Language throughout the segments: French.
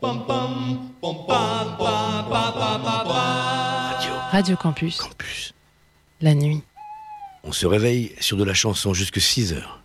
Radio Campus. Campus. La nuit. On se réveille sur de la chanson jusque 6 heures.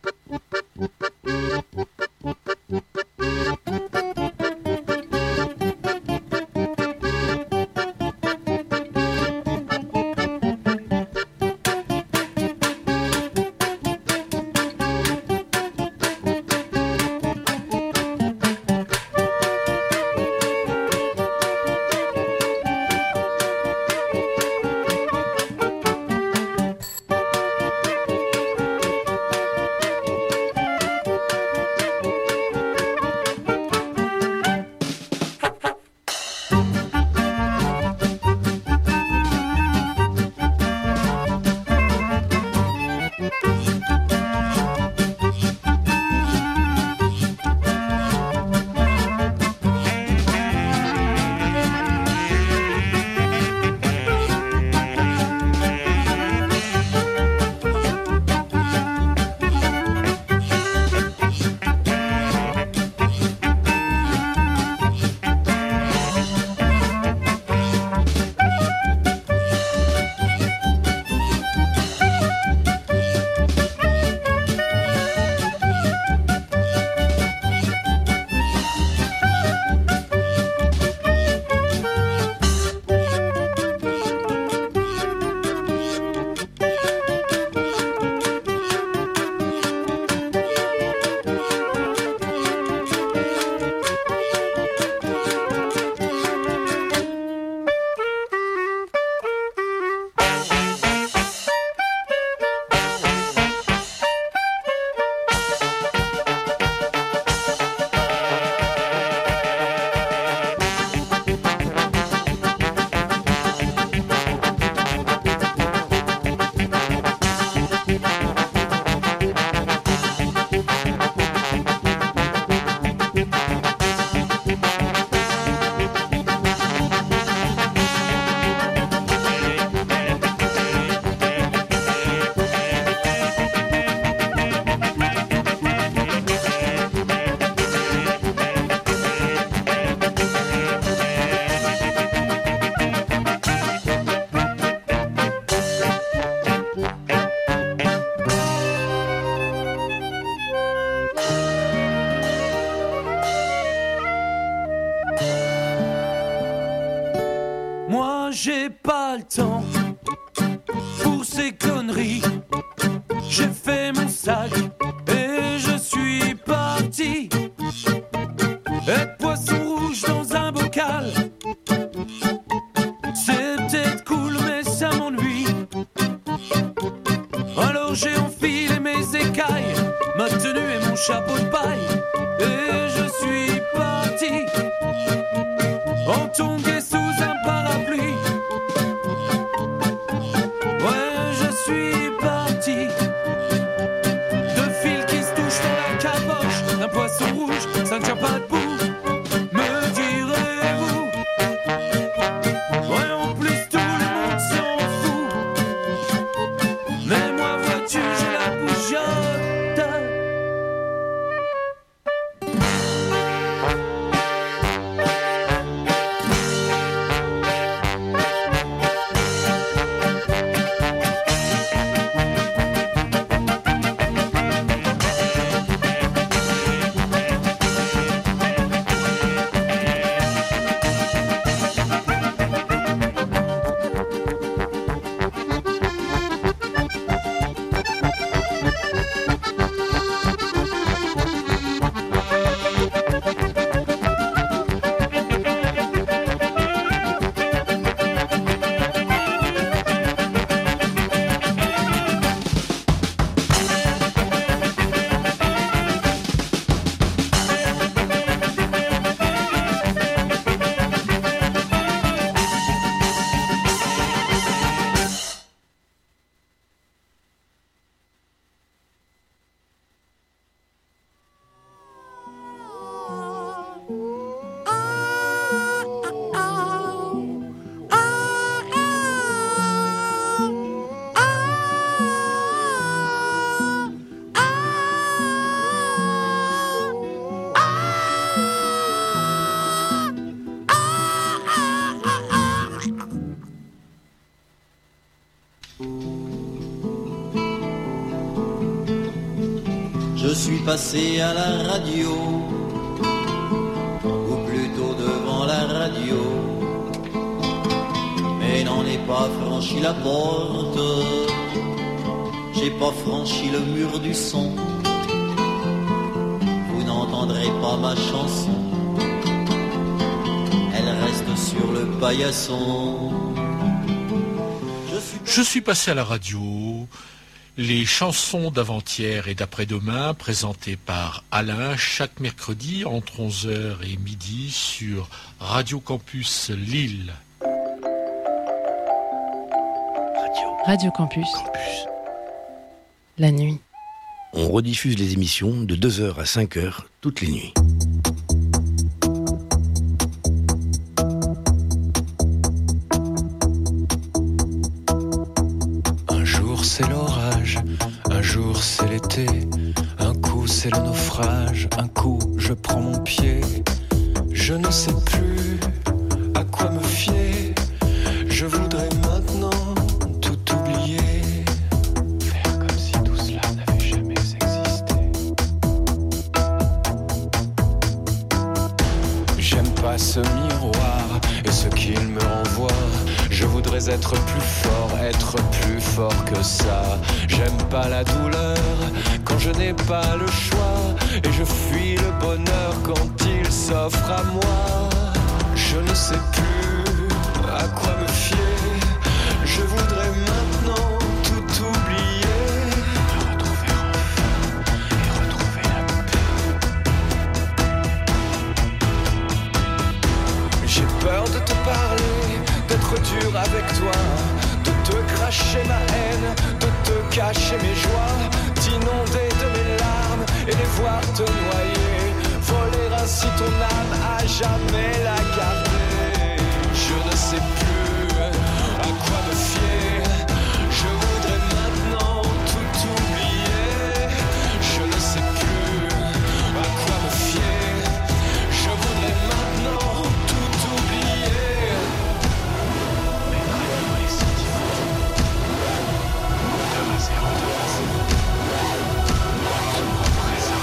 J'ai pas le temps pour ces conneries. J'ai fait mon sac et je suis parti. Être poisson rouge dans un bocal, c'est peut-être cool mais ça m'ennuie. Alors j'ai enfilé mes écailles, ma tenue et mon chapeau de paille, et je suis parti en tongue sous un parapluie. Ça ne tient pas debout, me direz-vous. Ouais, en plus tout le monde s'en fout. Mais moi, vois-tu, j'ai la bougeotte. suis passé à la radio, ou plutôt devant la radio, mais n'en ai pas franchi la porte. J'ai pas franchi le mur du son. Vous n'entendrez pas ma chanson. Elle reste sur le paillasson. Je suis passé à la radio. Les chansons d'avant-hier et d'après-demain présentées par Alain chaque mercredi entre 11h et midi sur Radio Campus Lille. Radio Campus. La nuit. On rediffuse les émissions de 2h à 5h toutes les nuits. Un jour c'est l'orage, un jour c'est l'été, un coup c'est le naufrage, un coup je prends mon pied. Je ne sais plus à quoi me fier, je voudrais maintenant tout oublier. Faire comme si tout cela n'avait jamais existé. J'aime pas ce miroir et ce qu'il me renvoie. Je voudrais être plus fort que ça. J'aime pas la douleur quand je n'ai pas le choix, et je fuis le bonheur quand il s'offre à moi. Je ne sais plus à quoi me fier, je voudrais maintenant tout oublier. Me retrouver enfin et retrouver la paix. J'ai peur de te parler, d'être dur avec toi, de te cracher ma haine, de te cacher mes joies, d'inonder de mes larmes et les voir te noyer, voler ainsi ton âme, à jamais la garder. Je ne sais plus à quoi me fier, je voudrais maintenant tout oublier. Je ne sais plus à quoi me fier, je voudrais maintenant tout oublier. Mettre à niveau les sentiments, compteur à zéro, retour au présent.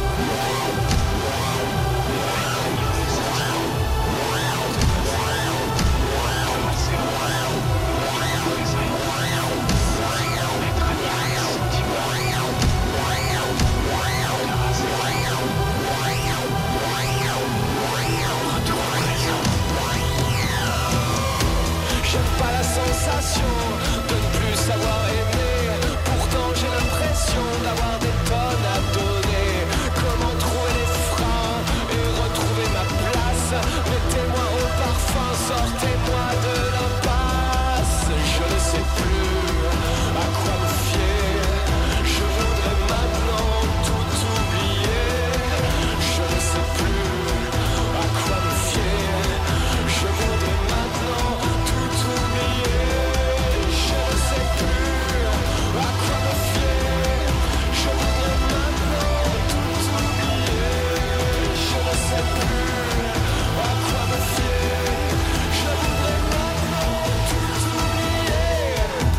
J'aime pas la sensation de ne plus savoir aimer. Pourtant j'ai l'impression d'avoir des tonnes à donner. Comment trouver les freins et retrouver ma place? Mettez-moi au parfum, sortez-moi de l'impasse. Je ne sais plus à quoi me fier, je voudrais maintenant tout oublier. Je ne sais plus à quoi me fier, je voudrais maintenant tout oublier. Je ne sais plus à quoi me fier, je voudrais maintenant tout oublier. Je ne sais plus à quoi me fier, je voudrais maintenant tout oublier.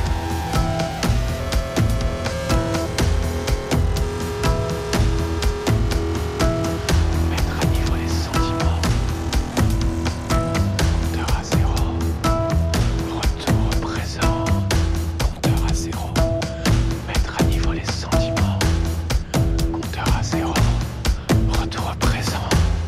Mettre à niveau les sentiments, compteur à zéro, retour au présent, compteur à zéro. Mettre à niveau les sentiments, compteur à zéro, retour au présent.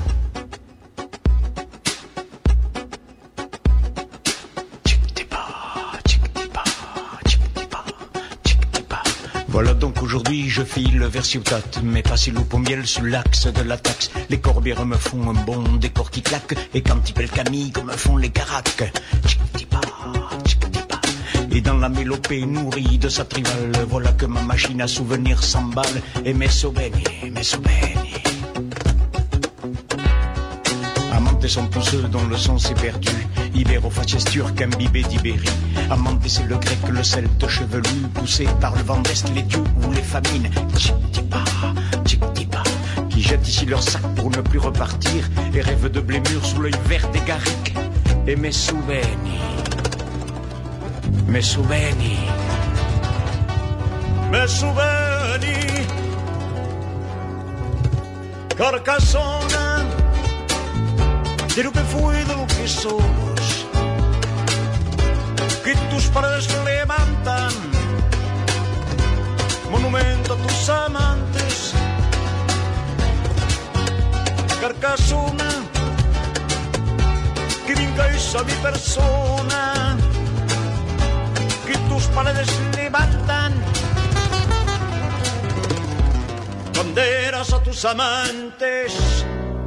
Voilà donc aujourd'hui je file vers Ciutat, mais pas si loup au miel sur l'axe de la taxe. Les corbières me font un bon décor qui claque, et quand ils pèlent Camille comme font les caracs. Tchic-tipa, tchic-tipa. Et dans la mélopée nourrie de sa trivale, voilà que ma machine à souvenirs s'emballe. Et messo bene, messo bene. Amante sont tous ceux dont le son s'est perdu. Ibéro-fasciste turc imbibé d'Ibérie. Amante c'est le grec, le celte chevelu, poussé par le vent d'Est, les dieux ou les famines. Tchic-tipa, tchic-tipa. Qui jettent ici leur sac pour ne plus repartir, et rêvent de blé mûr sous l'œil vert des garriques. Et mes souvenirs, mes souvenirs, mes souvenirs, Carcassona, de lo que fue y de lo que somos, que tus paredes levantan monumento a tus amantes. Carcassona, que vincáis a mi persona, que tus paredes levantan banderas a tus amantes.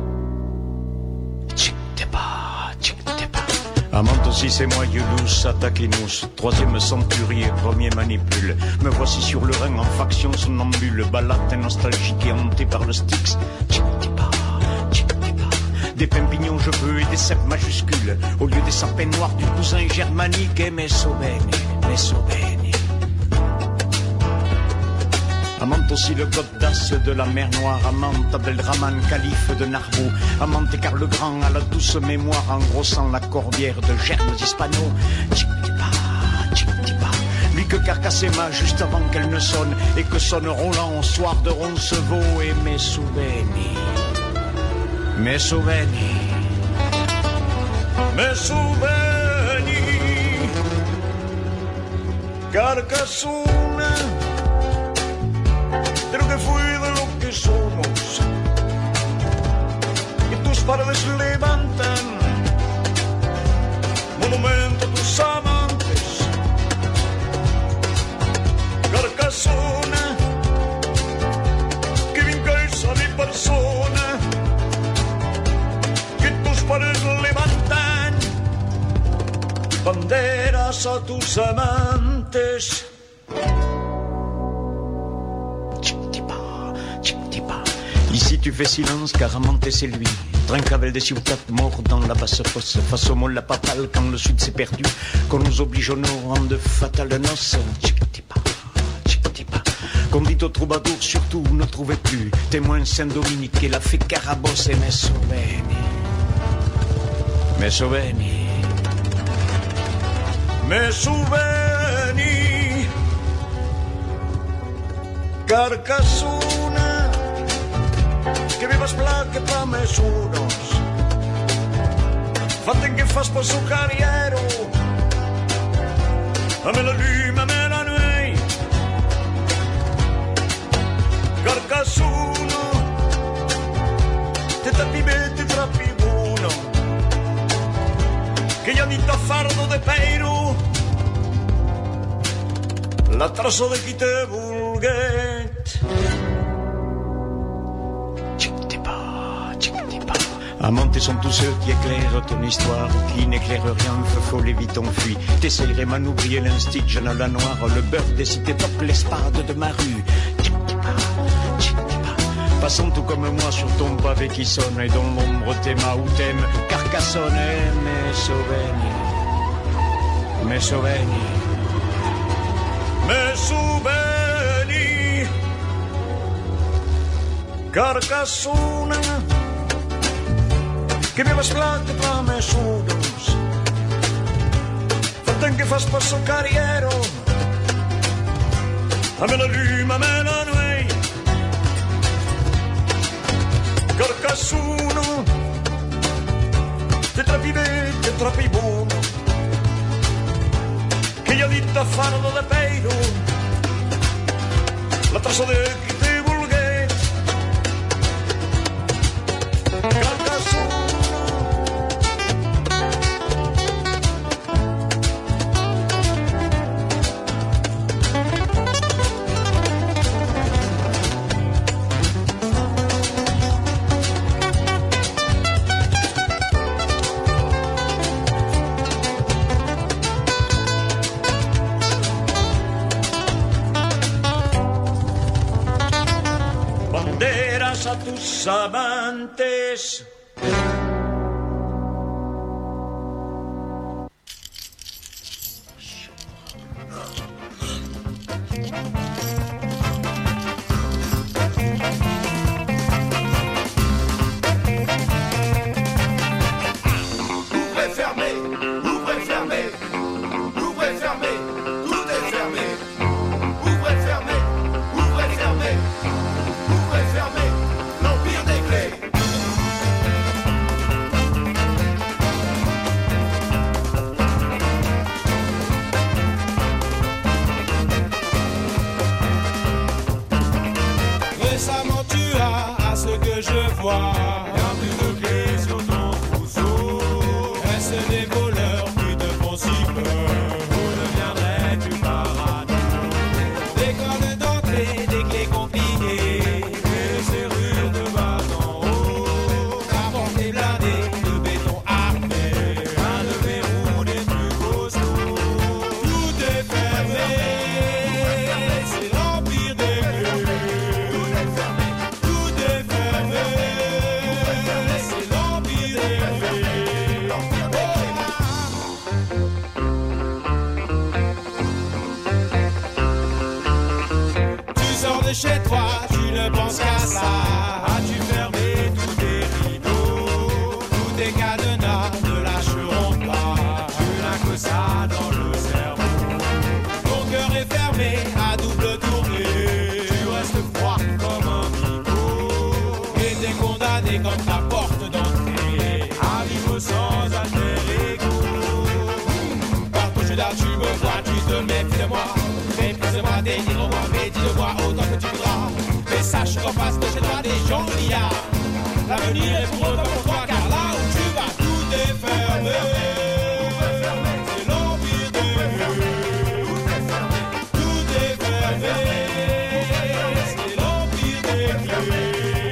Amante aussi c'est moi Yulus, Attaquinus, troisième centurier, premier manipule. Me voici sur le Rhin en faction somnambule, balade nostalgique et hanté par le Styx. Des pimpignons je veux et des cèpes majuscules, au lieu des sapins noirs du cousin germanique. Et mes sobeni. Amante aussi le Godas de la mer Noire, amante Abdelrahman, calife de Narbo, amante Karl le Grand à la douce mémoire, engrossant la corbière de germes hispano. Lui que Carcassema juste avant qu'elle ne sonne, et que sonne Roland au soir de Roncevaux. Et mes souvenirs, Carcassona, de lo que fui, de lo que somos, que tus paredes levantan monumento a tus amantes. Carcassona, que vincáis a mi persona, que tus paredes levantan banderas a tus amantes. Ici tu fais silence car Amante c'est lui, Trincavel des ciutats morts dans la basse fosse, face au molla papal quand le sud s'est perdu, qu'on nous oblige au nord en de fatales noces. Qu'on dit aux troubadours surtout ne trouvez plus, témoin Saint-Dominique et la fée Carabosse. Et mes souvenirs, Carcassona, que vivas plaque pa mes unos, fatten que fas po su carriero, ame la lune, ame la nuit. Carcassona, te tapibé, te trapibuno, que ya ni tafardo de peiro, la trazo de quite vulguet. Amante sont tous ceux qui éclairent ton histoire, qui n'éclairent rien, faut les vite enfuis. T'essayerais manoubrier l'instit, jeune à la noire, le beurre des cités top, l'espade de ma rue. Passons tout comme moi sur ton pavé qui sonne, et dont l'ombre t'aima ou t'aime. Carcassonne, mes souvenirs, Carcassona, que vivas plaque pa mes unos, fatten que fas passo carriero, ame la lune, ame la nuit. Carcassona, te trapi buono, que ya dita fardo de peiro, la trazo de qui te vulguet. Carcassona, banderas a tus amantes. L'empire des clés. tes cadenas ne lâcheront pas. Tu n'as que ça dans le cerveau. Ton cœur est fermé à double tournée. Tu restes froid comme un pivot. Et t'es condamné comme ta porte d'entrée à vivre sans alter ego. Par ton jeu d'art tu me vois, tu te méfies de moi. Méprise-moi, dénigre-moi, mais dis-le-moi autant que tu voudras. Mais sache qu'en face de chez toi des gens liards. L'avenir est pour eux comme pour toi, car là où tu vas, tout est fermé. C'est l'empire des vieux. Tout est fermé. C'est l'empire des vieux.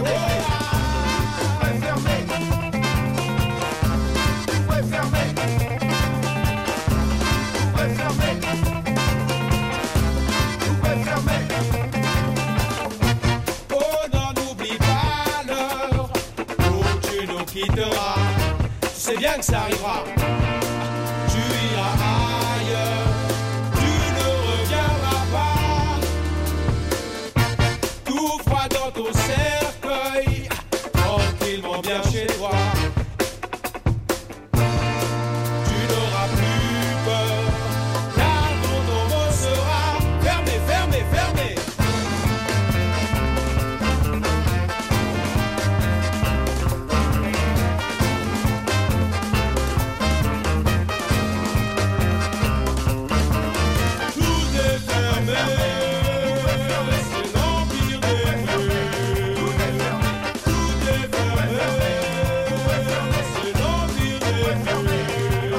Oh non, n'oublie pas l'heure où tu nous quitteras. Tu sais bien que ça arrivera. Tu iras ailleurs, tu ne reviendras pas. Tout froid dans ton cercueil, tranquillement bien chez toi. Tu n'auras plus peur, car ton tombeau sera fermé, fermé, fermé. Tout est fermé, c'est l'empire des vieux. Tout est fermé, c'est l'empire des vieux.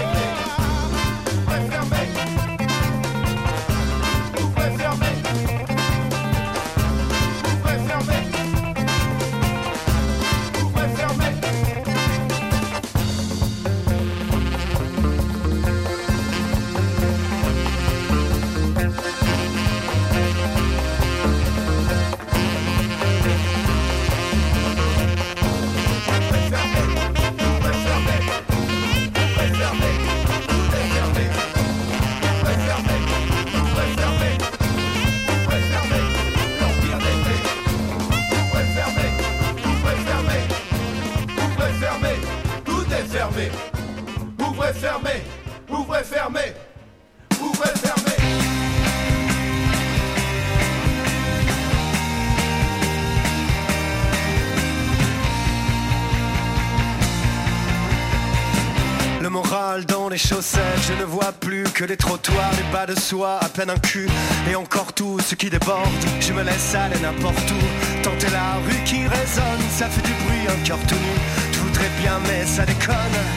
Ouvrez, fermez, ouvrez, fermez, ouvrez, fermez. Le moral dans les chaussettes, je ne vois plus que les trottoirs, les bas de soie, à peine un cul, et encore tout ce qui déborde. Je me laisse aller n'importe où, tenter la rue qui résonne, ça fait du bruit, un cœur tout nu. Je voudrais bien mais ça déconne.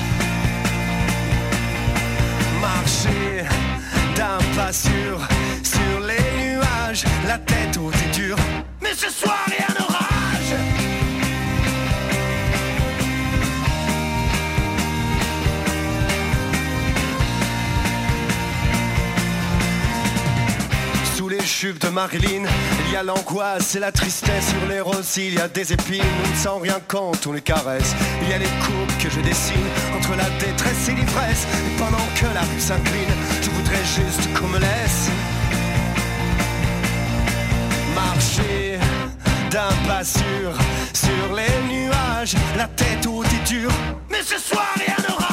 Marcher d'un pas sûr sur les nuages, la tête haute et dure, mais ce soir rien n'orage. Sous les jupes de Marilyn, il y a l'angoisse et la tristesse. Sur les roses, il y a des épines. On ne sent rien quand on les caresse. Il y a les courbes que je dessine entre la détresse et l'ivresse. Et pendant que la rue s'incline, je voudrais juste qu'on me laisse marcher d'un pas sûr sur les nuages, la tête haute et dure, mais ce soir rien n'orage.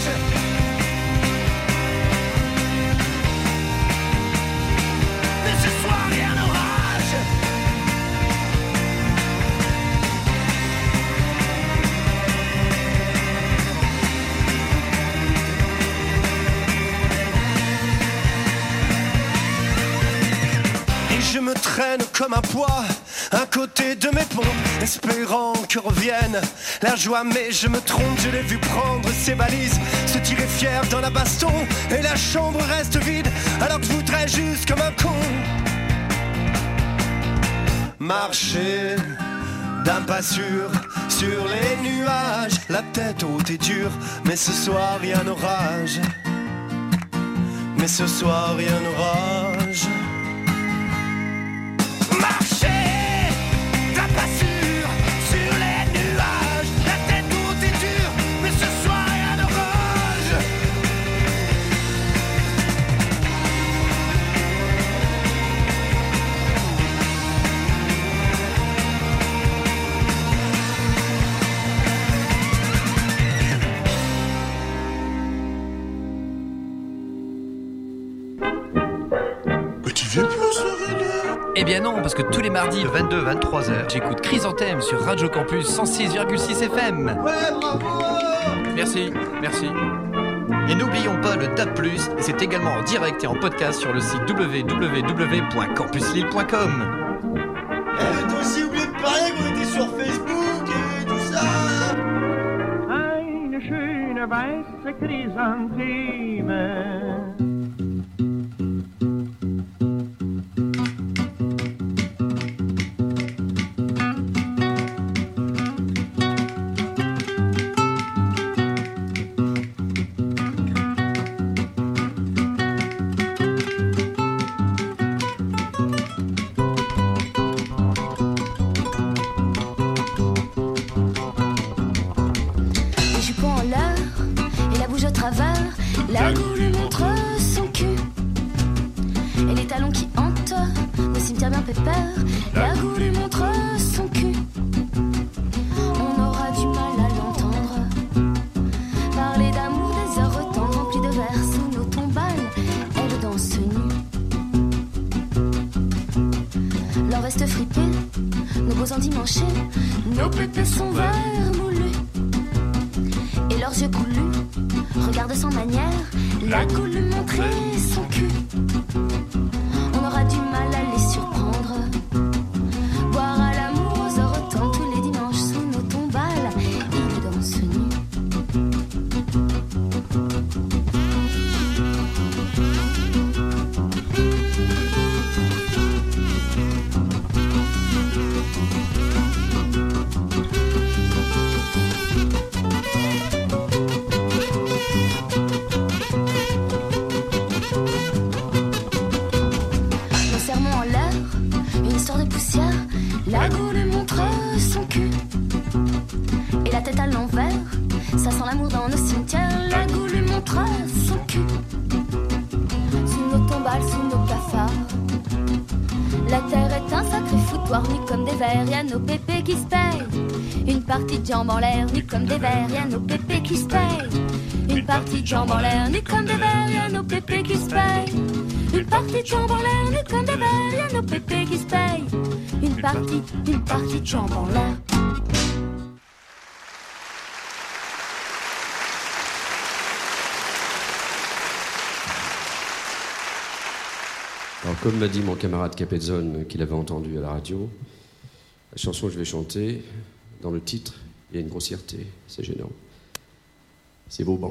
Je me traîne comme un poids à côté de mes pompes, espérant que revienne la joie, mais je me trompe. Je l'ai vu prendre ses balises, se tirer fier dans la baston, et la chambre reste vide, alors que je voudrais juste comme un con marcher d'un pas sûr sur les nuages, la tête haute et dure, mais ce soir rien n'orage, mais ce soir rien n'orage. Eh bien non, parce que tous les mardis de 22-23h, j'écoute Chrysanthème sur Radio Campus 106,6 FM. Ouais, bravo! Merci. Et n'oublions pas le DAB+, et c'est également en direct et en podcast sur le site www.campuslille.com. Toi aussi, oublie de parler qu'on était sur Facebook et tout ça. Eine schöne weiße Chrysantheme. La goule lui montre son cul. Et les talons qui hantent le cimetière bien pépère. La goule lui montre son cul. On aura du mal à l'entendre parler d'amour, des heures tendres remplies de vers sous nos tombales. Elle danse nue. Leur veste fripée, nos beaux endimanchés, nos pépés sont verts moulus. Et leurs yeux coulus regarde sans manière, la goule lui montrer son cul. On aura du mal à les surprendre. Boire à l'amour aux heures temps tous les dimanches sous nos tombales. Ils dansent nus. La goule lui montre son cul. Et la tête à l'envers, ça sent l'amour dans nos cimetières. La goule lui montre son cul. Sous nos tombales, sous nos cafards, la terre est un sacré foutoir, nu comme des vers, y'a nos pépés qui se payent. Une partie de jambes en l'air, nu comme des vers, y'a nos pépés qui se payent. Une partie de jambes en l'air, nu comme des vers, y'a nos pépés qui se payent. Une partie de jambes en l'air, nu comme des vers, y'a nos pépés qui se payent. Une partie de jambes en l'air. Alors, comme m'a dit mon camarade Capezone qu'il avait entendu à la radio, la chanson que je vais chanter, dans le titre, il y a une grossièreté, c'est gênant. C'est Vauban.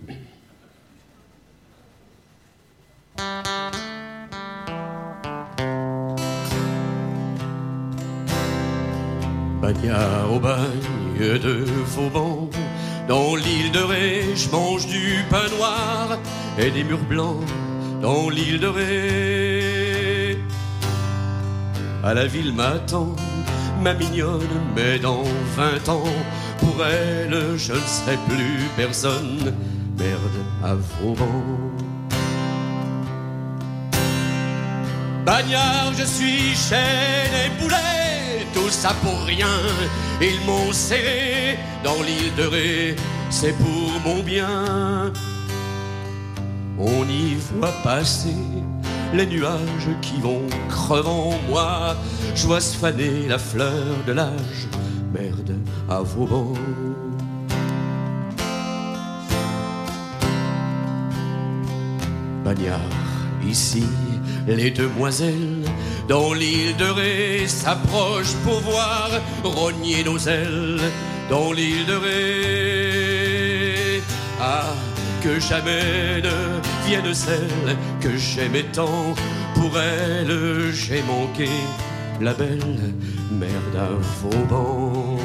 Bagnard au bagne de Vauban, dans l'île de Ré, je mange du pain noir et des murs blancs dans l'île de Ré. À la ville m'attend ma mignonne, mais dans 20 ans, pour elle, je ne serai plus personne. Merde à Vauban. Bagnard, je suis chaîne et boulet, tout ça pour rien. Ils m'ont serré dans l'île de Ré, c'est pour mon bien. On y voit passer les nuages qui vont crevant moi. Je vois se faner la fleur de l'âge. Merde à Vauban. Bagnard, ici, les demoiselles dans l'île de Ré s'approchent pour voir rogner nos ailes dans l'île de Ré. Ah, que jamais ne vienne celle que j'aimais tant. Pour elle, j'ai manqué la belle. Merde à Vauban.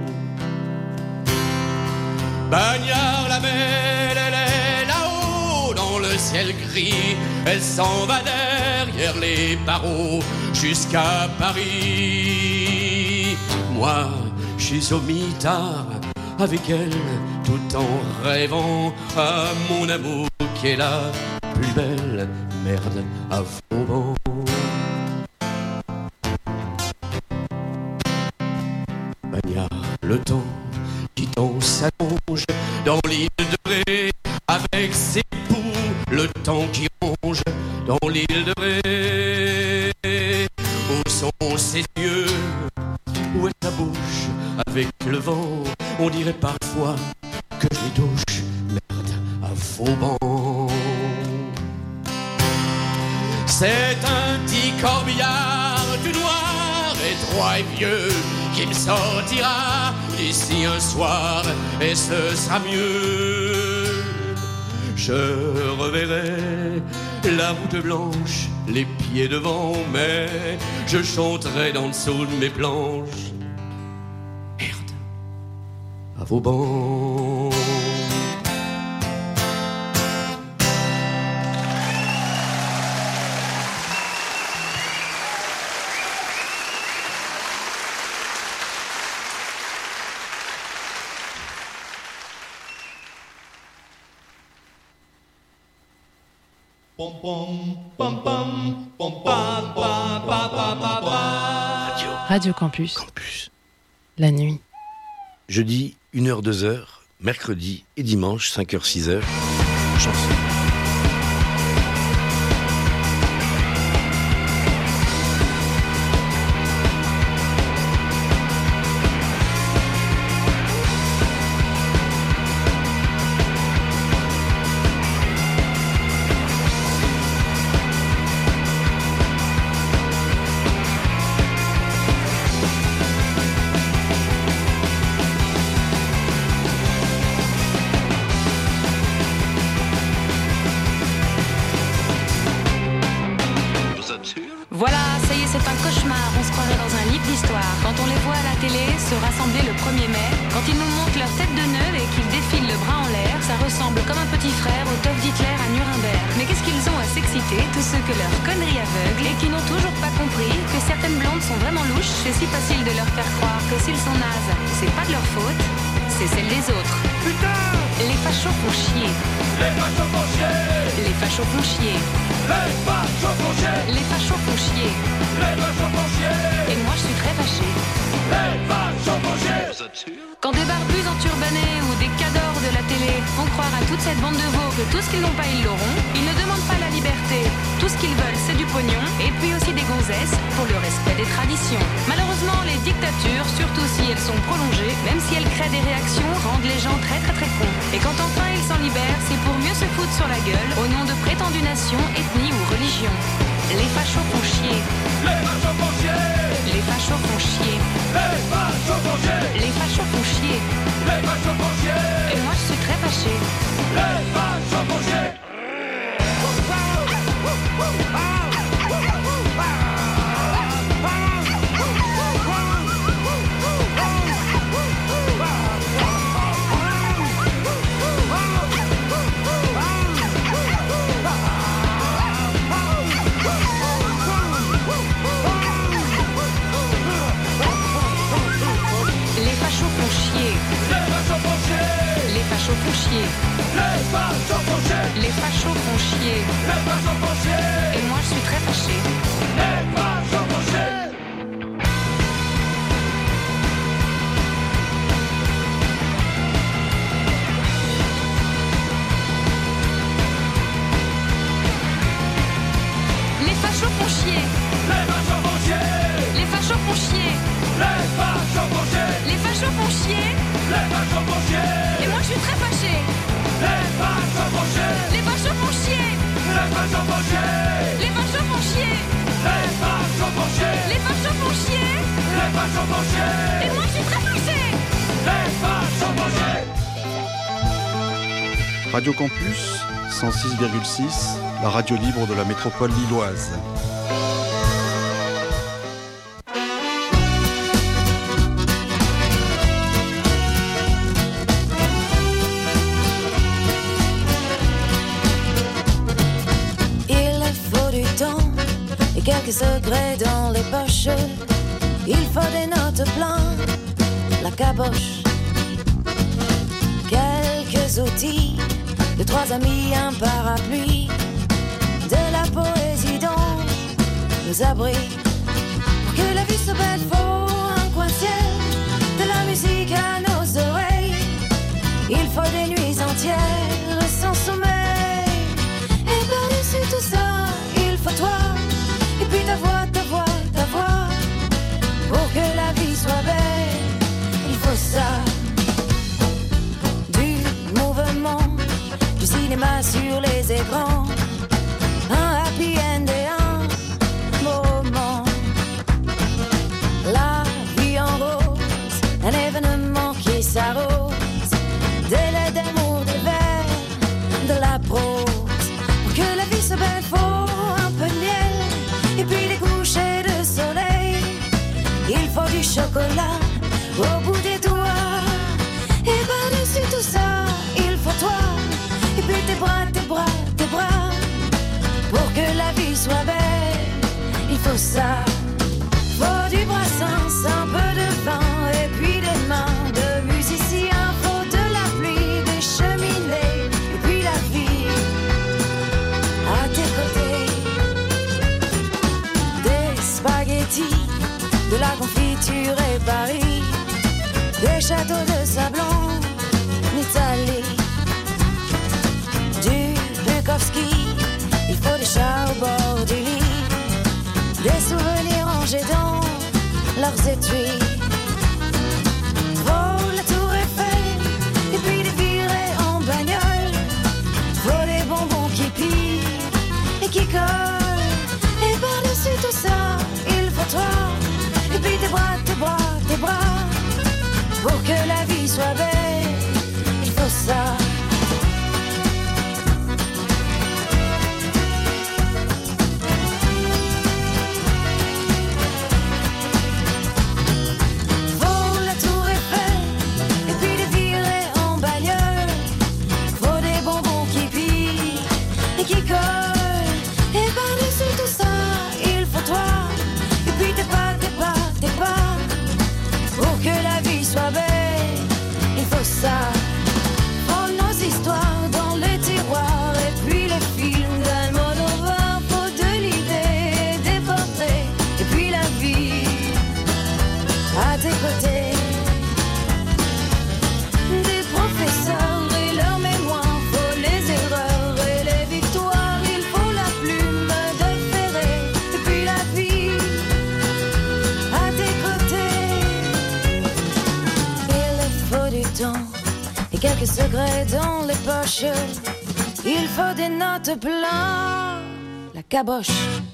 Bagnard, la belle, elle est là-haut dans le ciel gris. Elle s'en va derrière les barreaux jusqu'à Paris. Moi, je suis au mitard avec elle, tout en rêvant à mon amour qui est la plus belle. Merde à Vauban. Bagnard, le temps qui t'en s'allonge dans l'île de Ré avec ses poux, le temps qui ronge dans l'île de Ré. fois que je les touche, merde, à Vauban. C'est un petit corbillard tout noir et droit et vieux qui me sortira d'ici un soir et ce sera mieux. Je reverrai la route blanche, les pieds devant, mais je chanterai dans le dessous de mes planches. Merde, à Vauban. Radio Campus. Campus. La nuit. Jeudi, 1h, 2h. Mercredi et dimanche, 5h, 6h. Chanson. Voilà, ça y est, c'est un cauchemar, on se croirait dans un livre d'histoire. Quand on les voit à la télé se rassembler le 1er mai, quand ils nous montrent leur tête de nœud et qu'ils défilent le bras en l'air, ça ressemble comme un petit frère au tof d'Hitler à Nuremberg. Mais qu'est-ce qu'ils ont à s'exciter, tous ceux que leur connerie aveugle et qui n'ont toujours pas compris que certaines blondes sont vraiment louches. C'est si facile de leur faire croire que s'ils sont nazes, c'est pas de leur faute, c'est celle des autres. Putain! Les fachos font chier. Les fachos font chier. Les fachos font chier. Les fachos font chier. Les fachos font chier. Les fachos font chier. Et moi je suis très fâchée. Les fachos font chier. Quand des barbus enturbanés ou des cadors de la télé font croire à toute cette bande de veaux que tout ce qu'ils n'ont pas ils l'auront, ils ne demandent pas la liberté. Tout ce qu'ils veulent c'est du pognon et puis aussi des gonzesses pour le respect des traditions. Malheureusement les dictatures, surtout si elles sont prolongées, même si elles créent des réactions, rendent les gens très très très cons. Et quand enfin ils s'en libèrent, c'est pour mieux se foutre sur la gueule au nom de prétendues nations, ethnies ou religions. Les fachos font chier. Les fachos font chier. Les fachos font chier. Les fachos font chier. Les fachos font chier. Les fachos font chier. Et moi je suis très fâchée. Les fachos font chier. Les fachos font chier. Les fachos font chier. Les fachos font chier. Les fachos font chier. Les fachos font chier. Les fachos font chier. Et moi je suis très fâchée. Les fachos font chier. Les fachos font chier. Les fachos font chier. Les fachos font chier. Les fachos font chier. Les fachos font chier. Les fachos font chier. Et moi je suis très fâchée. Les fachos font chier. Les fachos font chier. Les fachos font chier. Les fachos font chier. Les fachos font chier. Les fachos font chier. Les fachos font chier. Et moi je suis très fâchée. Les fachos font chier. Radio Campus 106,6, la radio libre de la métropole lilloise. Il faut du temps et quelques secrets dans les poches. Il faut des notes blanches, la caboche, quelques outils, de trois amis, un parapluie, de la poésie dans nos abris. Pour que la vie soit belle, faut un coin de ciel, de la musique à nos oreilles. Il faut des nuits entières sans sommeil. Et par-dessus tout ça, il faut toi, et puis ta voix, ta voix, ta voix. Pour que la vie soit belle, il faut ça. est grand. Un happy end et un beau roman. La vie en rose, un événement qui s'arrose. Des lettres d'amour, des vers, de la prose. Pour que la vie soit belle, faut un peu de miel. Et puis des couchers de soleil. Il faut du chocolat au bout des doigts. Et par-dessus tout ça, il faut toi. Et puis tes bras, tes bras, tes bras. Pour que la vie soit belle, il faut ça. Faut du brassens, un peu de vin. Et puis des mains de musiciens. Faut de la pluie, des cheminées. Et puis la vie à tes côtés. Des spaghettis, de la confiture et Paris. Des châteaux de Sablon, Italie. Du Bukowski, il faut des chats au bord du lit. Des souvenirs rangés dans leurs étuis. Faut la tour Eiffel, et puis des virées en bagnole. Faut des bonbons qui pillent et qui collent. Et par-dessus tout ça, il faut toi. Et puis tes bras, tes bras, tes bras. Pour que la vie soit belle, il faut ça. Faut la tour Eiffel, et puis des virées en bagnole. Faut des bonbons qui pillent et qui collent. Et par-dessus tout ça, il faut toi. Et puis tes pas, tes pas, tes pas. Pour que la vie soit belle, il faut ça. Oh, nos histoires dans les tiroirs. Et puis les films d'Almodovar. Faut de l'idée, des portraits. Et puis la vie à tes côtés. Des professeurs et leurs mémoires. Faut les erreurs et les victoires. Il faut la plume de Ferré. Et puis la vie à tes côtés. Il faut du temps et quelques secrets dans les poches. Il faut des notes plein la caboche.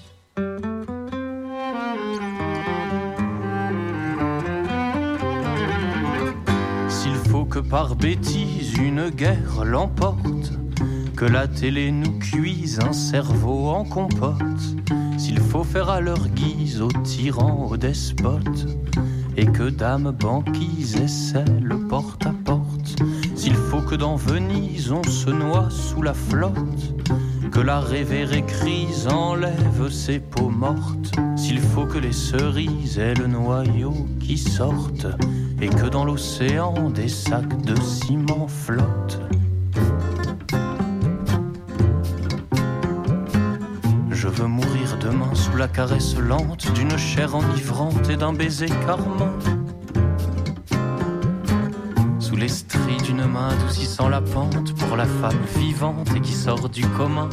S'il faut que par bêtise une guerre l'emporte, que la télé nous cuise un cerveau en compote, s'il faut faire à leur guise aux tyrans, aux despotes, et que dame banquise essaie le porte-à-porte, s'il faut que dans Venise on se noie sous la flotte, que la révérée crise enlève ses peaux mortes, s'il faut que les cerises aient le noyau qui sorte, et que dans l'océan des sacs de ciment flottent. Je veux mourir demain sous la caresse lente d'une chair enivrante et d'un baiser carmant, sous les stries d'une main adoucissant la pente pour la femme vivante et qui sort du commun.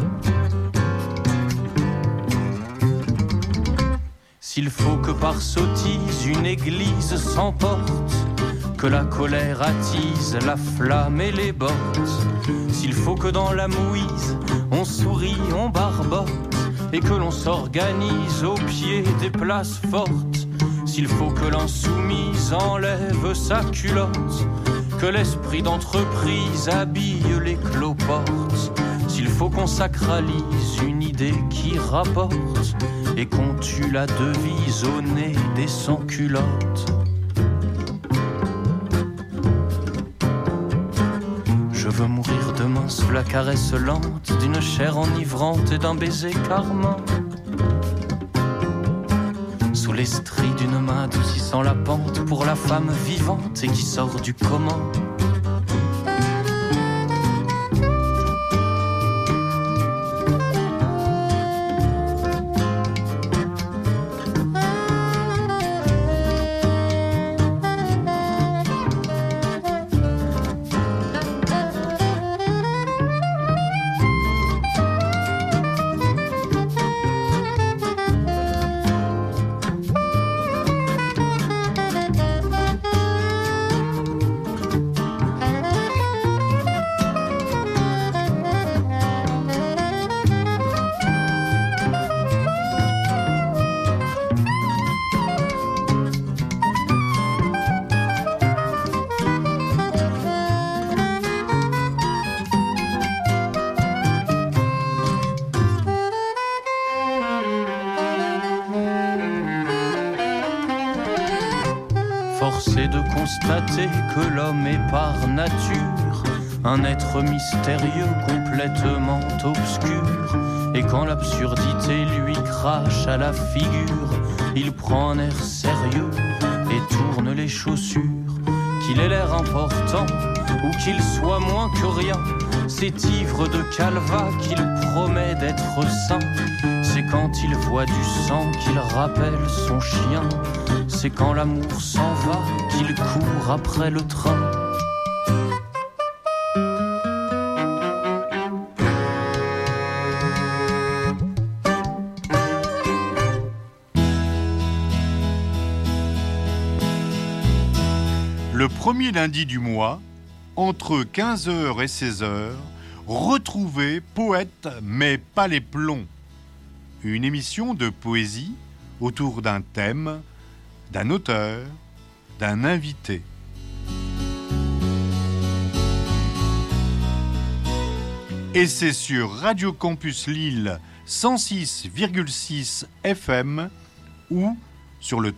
S'il faut que par sottise une église s'emporte, que la colère attise la flamme et les bottes, s'il faut que dans la mouise on sourit, on barbote, et que l'on s'organise au pied des places fortes, s'il faut que l'insoumise enlève sa culotte, que l'esprit d'entreprise habille les cloportes, s'il faut qu'on sacralise une idée qui rapporte, et qu'on tue la devise au nez des sans-culottes. Je veux mourir demain sous la caresse lente d'une chair enivrante et d'un baiser carmant, sous les stries d'une main adoucissant la pente pour la femme vivante et qui sort du commun. constater que l'homme est par nature un être mystérieux complètement obscur. Et quand l'absurdité lui crache à la figure, il prend un air sérieux et tourne les chaussures. Qu'il ait l'air important ou qu'il soit moins que rien, cet ivre de calva qu'il promet d'être saint. C'est quand il voit du sang qu'il rappelle son chien. C'est quand l'amour s'en va qu'il court après le train. Le premier lundi du mois, entre 15h et 16h, retrouvez Poète mais pas les plombs. Une émission de poésie autour d'un thème, d'un auteur, d'un invité. Et c'est sur Radio Campus Lille 106,6 FM ou sur le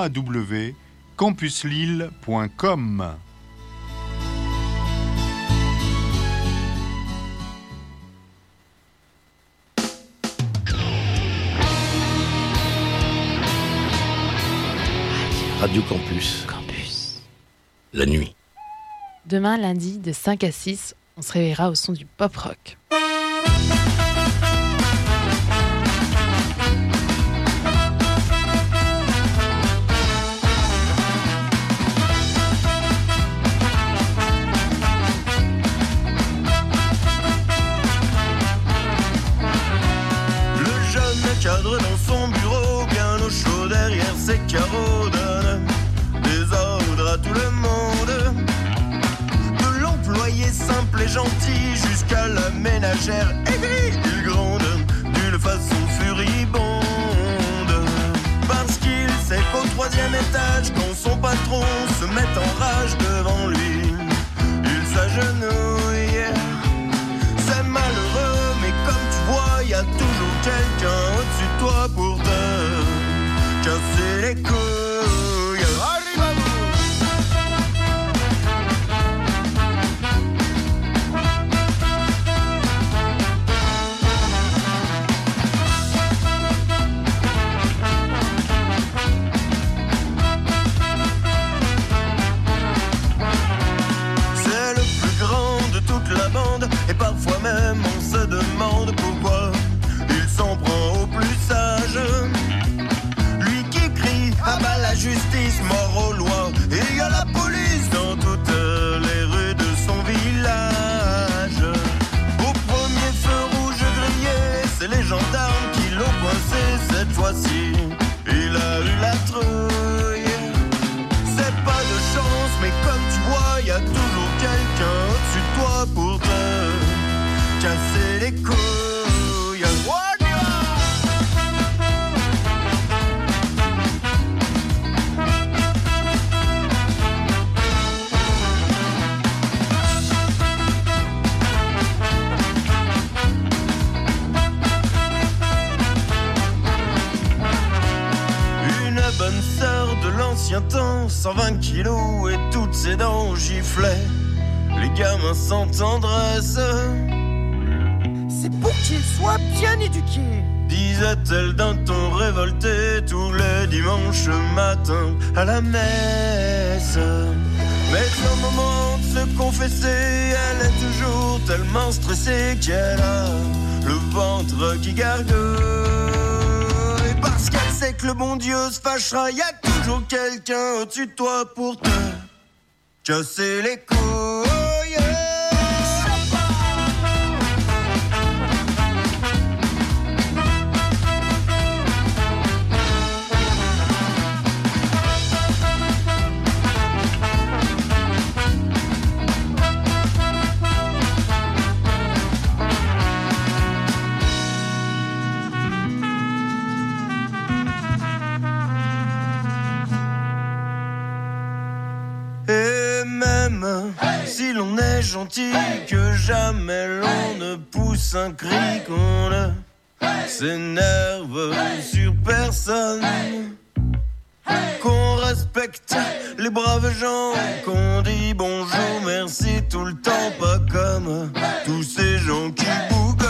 www.campuslille.com. Radio Campus. La nuit. Demain, lundi, de 5 à 6, on se réveillera au son du pop-rock. Le jeune cadre dans son bureau, bien au chaud derrière ses carreaux, donne des ordres à tout le monde. De l'employé simple et gentil jusqu'à la ménagère aigrie, il gronde d'une façon furibonde. Parce qu'il sait qu'au 3e étage, quand son patron se met en rage devant lui, il s'agenouille. C'est malheureux, mais comme tu vois, y a toujours quelqu'un au-dessus de toi pour te casser les couilles. C'est le plus grand de toute la bande, et parfois même on se demande pourquoi il s'en prend au plus sage. Lui qui crie à bas la justice, mort aux lois, et il y a la police dans toutes les rues de son village. Au premier feu rouge grillé, c'est les gendarmes qui l'ont coincé cette fois-ci. Il a eu la trouille. C'est pas de chance, mais comme tu vois, y a toujours quelqu'un au-dessus de toi pour te casser les couilles. Une bonne sœur de l'ancien temps, 120 kilos et toutes ses dents giflaient les gamins sans tendresse. C'est pour qu'ils soient bien éduqués, disait-elle d'un ton révolté tous les dimanches matins à la messe. Mais au moment de se confesser, elle est toujours tellement stressée qu'elle a le ventre qui gargouille. Parce qu'elle sait que le bon Dieu se fâchera, y a toujours quelqu'un au-dessus de toi pour te casser les couilles. Et même si l'on est gentil, que jamais l'on ne pousse un cri, qu'on ne s'énerve sur personne, qu'on respecte les braves gens qu'on dit bonjour, merci tout le temps, pas comme tous ces gens qui bougonnent.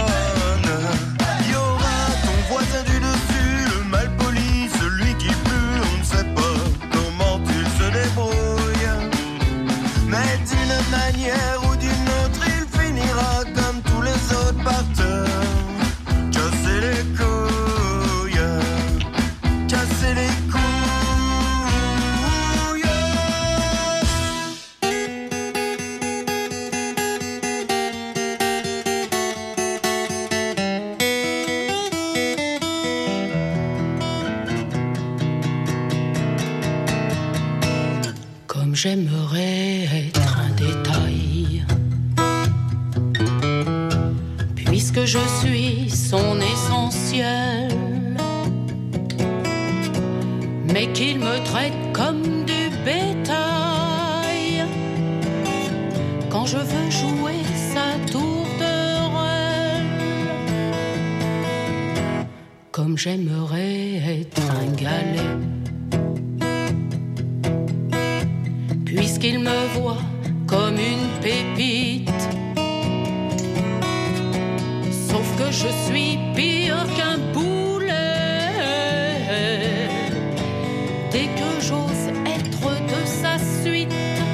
Y aura ton voisin du dessus, le malpoli, celui qui pue, on ne sait pas comment il se débrouille. Mais d'une manière ou d'une autre, il finira comme tous les autres par te casser les couilles, casser les couilles. Comme j'aimerais être un détail, puisque je suis son essentiel, mais qu'il me traite comme du bétail quand je veux jouer sa tourterelle. Comme j'aimerais être un galet, puisqu'il me voit comme une pépite. Sauf que je suis pire qu'un boulet. Dès que j'ose être de sa suite,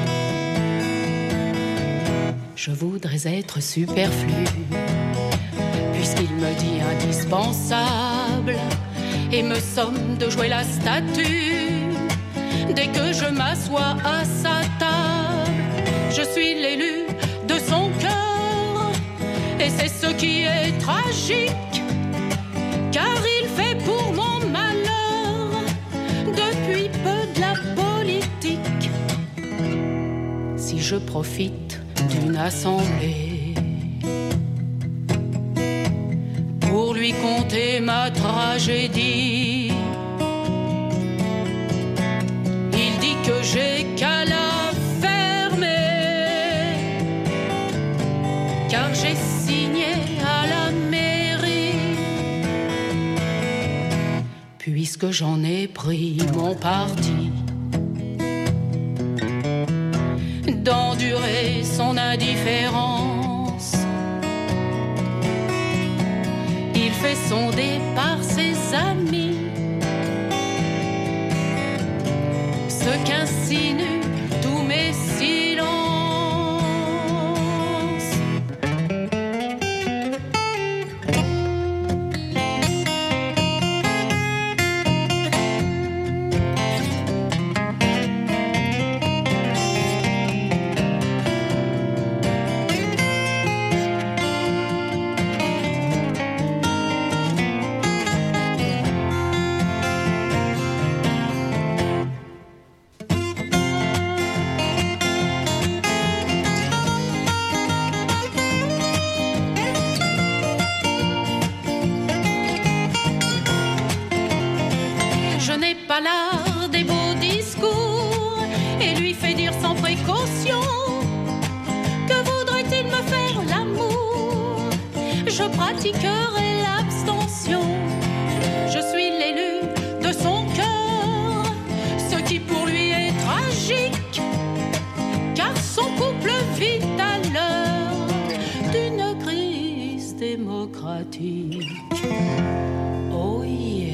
je voudrais être superflu, puisqu'il me dit indispensable et me somme de jouer la statue. Dès que je m'assois à sa table, je suis l'élu de son cœur. Et c'est ce qui est tragique, car il fait pour mon malheur depuis peu de la politique. Si je profite d'une assemblée pour lui conter ma tragédie, que j'ai qu'à la fermer, car j'ai signé à la mairie, puisque j'en ai pris mon parti d'endurer son indifférence. Il fait sonder par ses amis ce qu'insinuent tous mes silences. Pas l'art des beaux discours et lui fait dire sans précaution: que voudrait-il me faire l'amour? Je pratiquerai l'abstention. Je suis l'élu de son cœur, ce qui pour lui est tragique, car son couple vit à l'heure d'une crise démocratique. Oh yeah.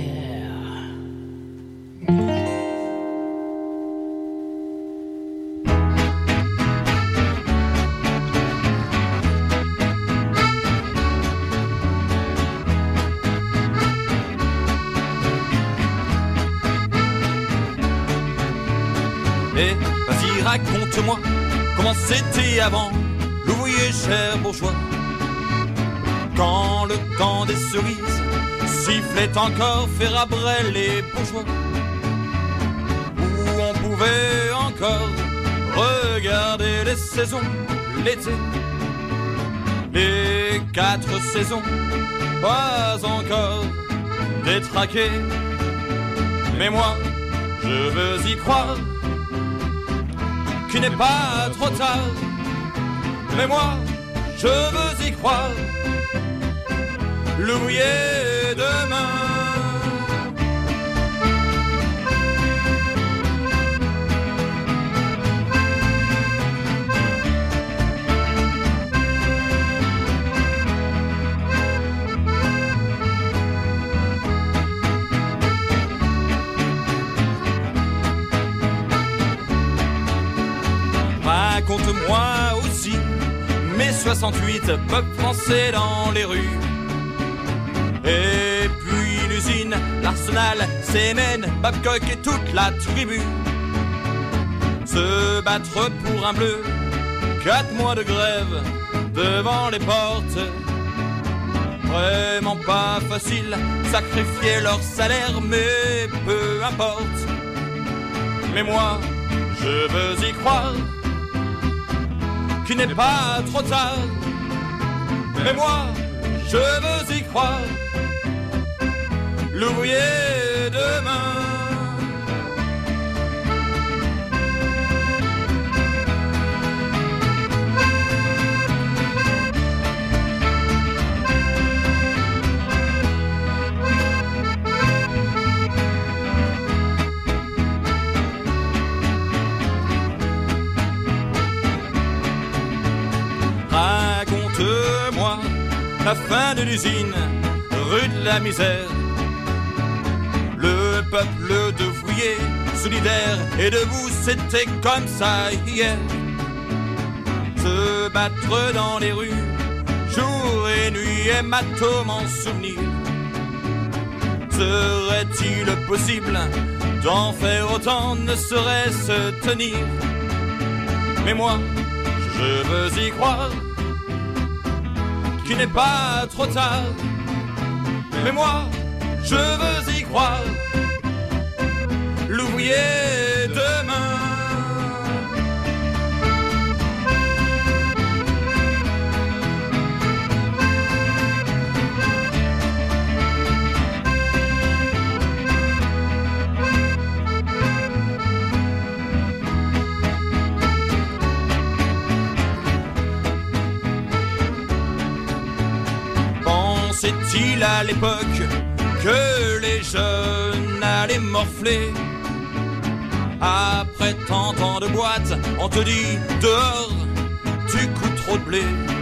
Mais vas-y, raconte-moi comment c'était avant l'ouvrier cher bourgeois, quand le temps des cerises sifflait encore faire Abrel les bourgeois, où on pouvait encore regarder les saisons, l'été, les 4 saisons, pas encore détraqué. Mais moi, je veux y croire qu'il n'est pas trop tard. Mais moi, je veux y croire, l'ouvrier demain. raconte-moi aussi mes 68 peuples français dans les rues. Et puis l'usine, l'arsenal, Semen, Babcock et toute la tribu. Se battre pour un bleu, 4 mois de grève devant les portes. Vraiment pas facile, sacrifier leur salaire, mais peu importe. Mais moi, je veux y croire qu'il n'est pas trop tard. Mais moi, je veux y croire, l'ouvrier demain. Raconte-moi la fin de l'usine, rue de la misère. Le peuple d'ouvriers, solidaire et debout, c'était comme ça hier. Se battre dans les rues, jour et nuit, hématome en souvenir. Serait-il possible d'en faire autant, ne serait-ce tenir? Mais moi, je veux y croire qu'il n'est pas trop tard. Mais moi, je veux y croire, l'ouvrier demain. Pensait-il à l'époque que les jeunes allaient morfler? Après tant de boîtes, on te dit dehors, tu coûtes trop de blé.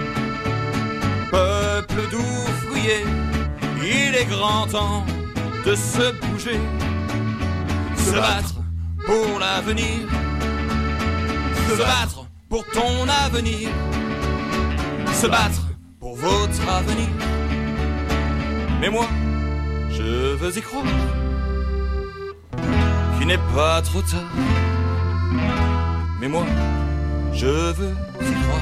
Peuple d'ouvriers, il est grand temps de se bouger, se battre pour l'avenir, se battre pour ton avenir, se battre pour votre avenir. Mais moi, je veux y croire qu'il n'est pas trop tard. Mais moi, je veux y croire.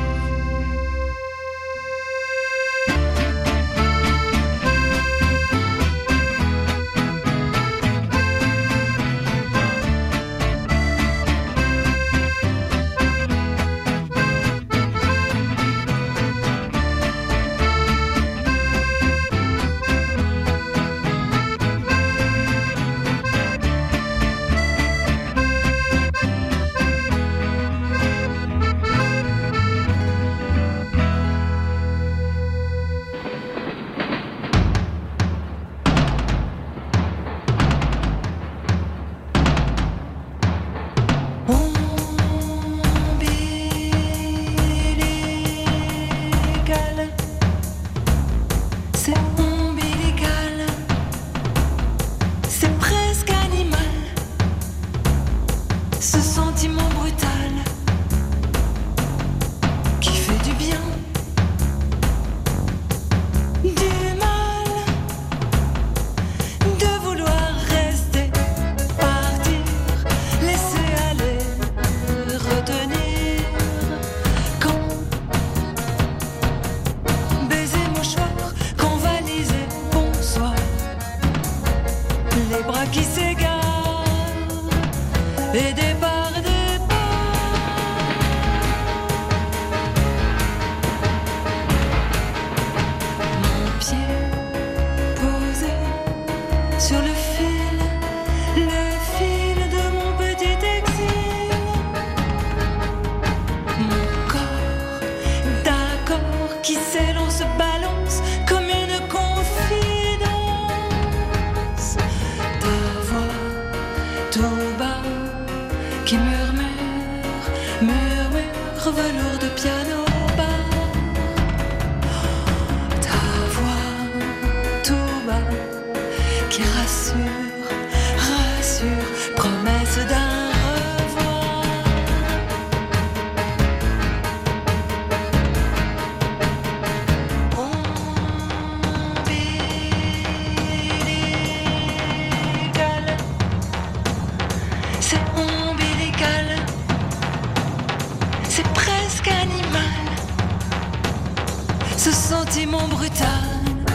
ce sentiment brutal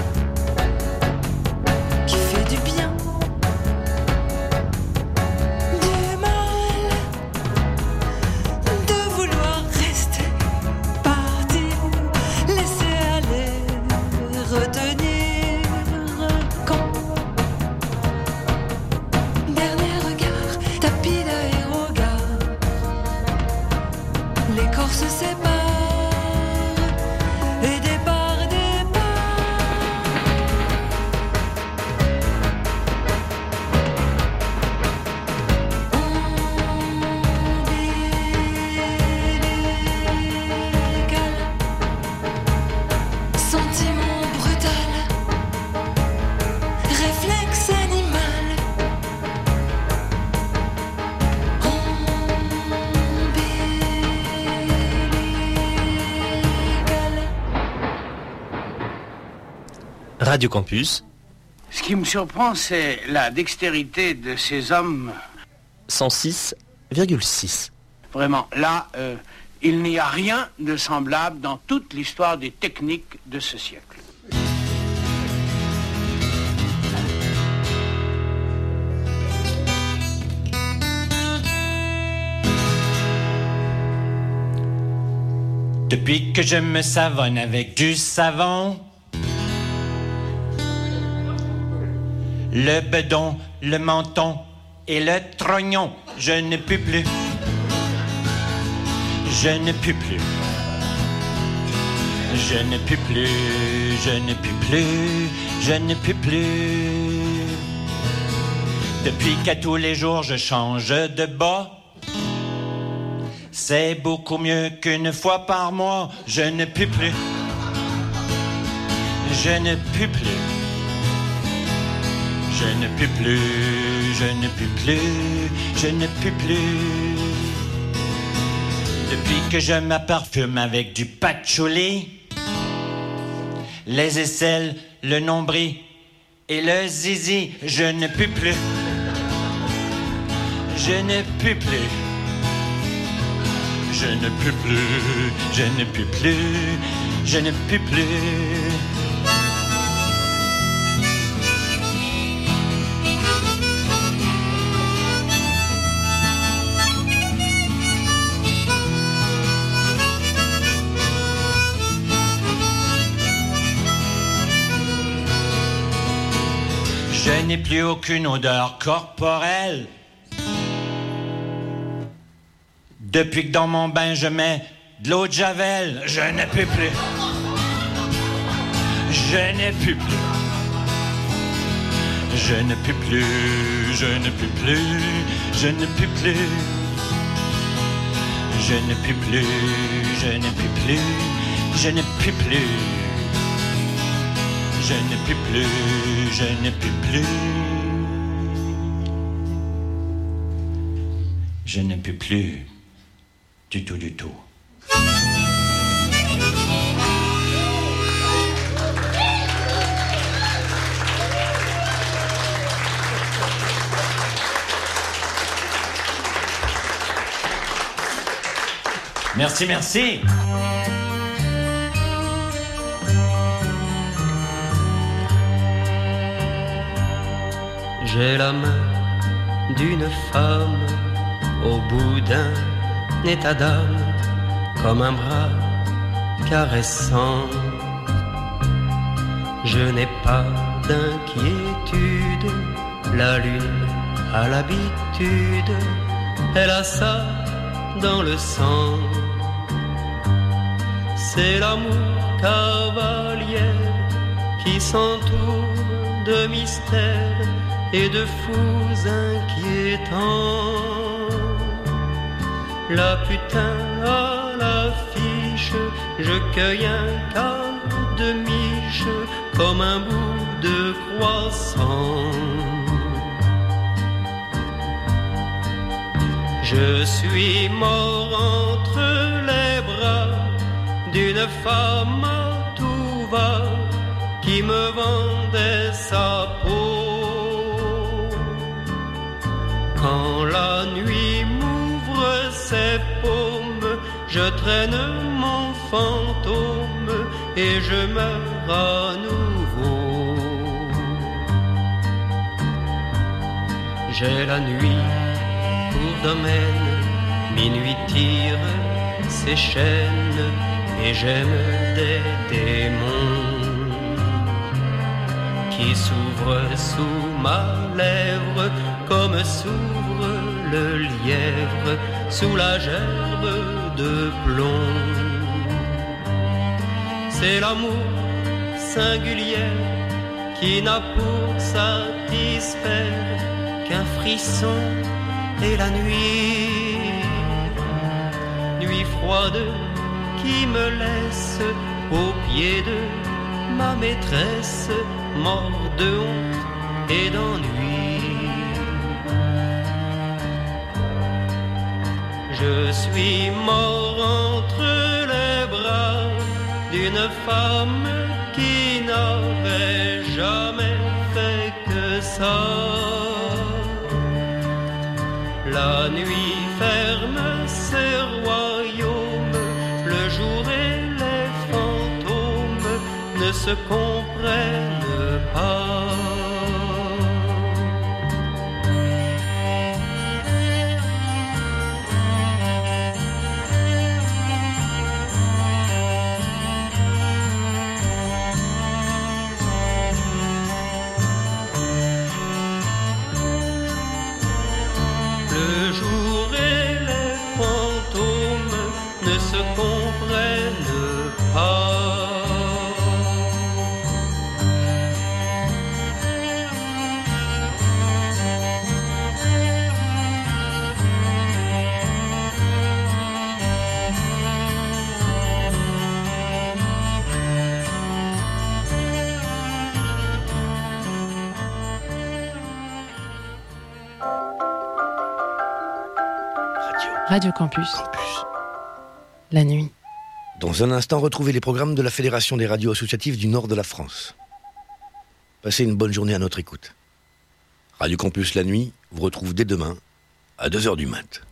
qui fait du bien, du mal, de vouloir rester, partir, laisser aller, retenir quand dernier regard, tapis d'aérogare, les corps se séparent. Radio Campus. Ce qui me surprend, c'est la dextérité de ces hommes. 106,6. Vraiment, là, il n'y a rien de semblable dans toute l'histoire des techniques de ce siècle. Depuis que je me savonne avec du savon, le bedon, le menton et le trognon, je ne pue plus. Je ne pue plus. Je ne pue plus. Je ne pue plus. Je ne pue plus. Depuis qu'à tous les jours je change de bas, c'est beaucoup mieux qu'une fois par mois. Je ne pue plus. Je ne pue plus. Je ne pue plus, je ne pue plus, je ne pue plus. Depuis que je m'apparfume avec du patchouli, les aisselles, le nombril et le zizi, je ne pue plus. Je ne pue plus. Je ne pue plus, je ne pue plus, je ne pue plus. Je n'ai plus aucune odeur corporelle. Depuis que dans mon bain je mets de l'eau de javel, je ne peux plus. Je ne peux plus. Je ne peux plus. Je ne peux plus. Je ne peux plus. Je ne peux plus. Je ne peux plus. Je ne peux plus. Je ne peux plus, je ne peux plus. Je ne peux plus du tout, du tout. Merci, merci. J'ai la main d'une femme au bout d'un état d'âme, comme un bras caressant. Je n'ai pas d'inquiétude, la lune a l'habitude, elle a ça dans le sang. C'est l'amour cavalier qui s'entoure de mystères et de fous inquiétants. La putain à l'affiche, je cueille un quart de miche comme un bout de croissant. Je suis mort entre les bras d'une femme à tout va qui me vendait sa peau. Quand la nuit m'ouvre ses paumes, je traîne mon fantôme et je meurs à nouveau. J'ai la nuit pour domaine, minuit tire ses chaînes et j'aime des démons qui s'ouvrent sous ma lèvre comme s'ouvre le lièvre sous la gerbe de plomb. C'est l'amour singulier qui n'a pour satisfaire qu'un frisson et la nuit, nuit froide qui me laisse au pied de ma maîtresse, mort de honte et d'ennui. Je suis mort entre les bras d'une femme qui n'avait jamais fait que ça. La nuit ferme ses royaumes, le jour et les fantômes ne se comprennent pas. Le jour et les fantômes ne se comprennent pas. Radio Campus. La nuit. Dans un instant, retrouvez les programmes de la Fédération des radios associatives du nord de la France. Passez une bonne journée à notre écoute. Radio Campus La Nuit vous retrouve dès demain à 2h du mat'.